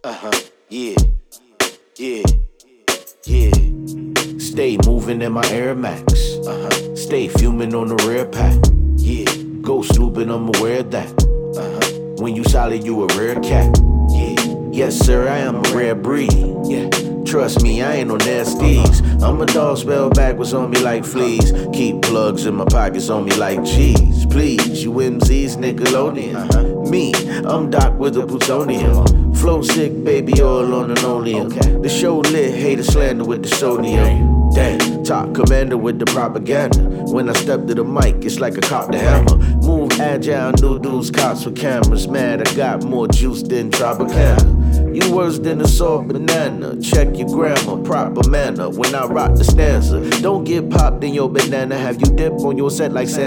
Yeah, yeah, yeah. Stay moving in my Air Max. Stay fuming on the rear pack. Yeah, go snooping, I'm aware of that. When you solid, you a rare cat. Yeah, yes sir, I am a rare breed. Yeah, trust me, I ain't no nasties. I'm a dog, spell backwards on me like fleas. Keep plugs in my pockets on me like cheese. Please, you MCs, Nickelodeon. Me, I'm Doc with the plutonium. Flow sick, baby, all on linoleum. The show lit, hater slander with the sodium. Damn, top commander with the propaganda. When I step to the mic, it's like a cop to hammer. Move agile, new dudes, cops with cameras. Mad, I got more juice than Tropicana. You worse than a soft banana. Check your grammar, proper manner. When I rock the stanza, don't get popped in your banana. Have you dip on your set like Santa?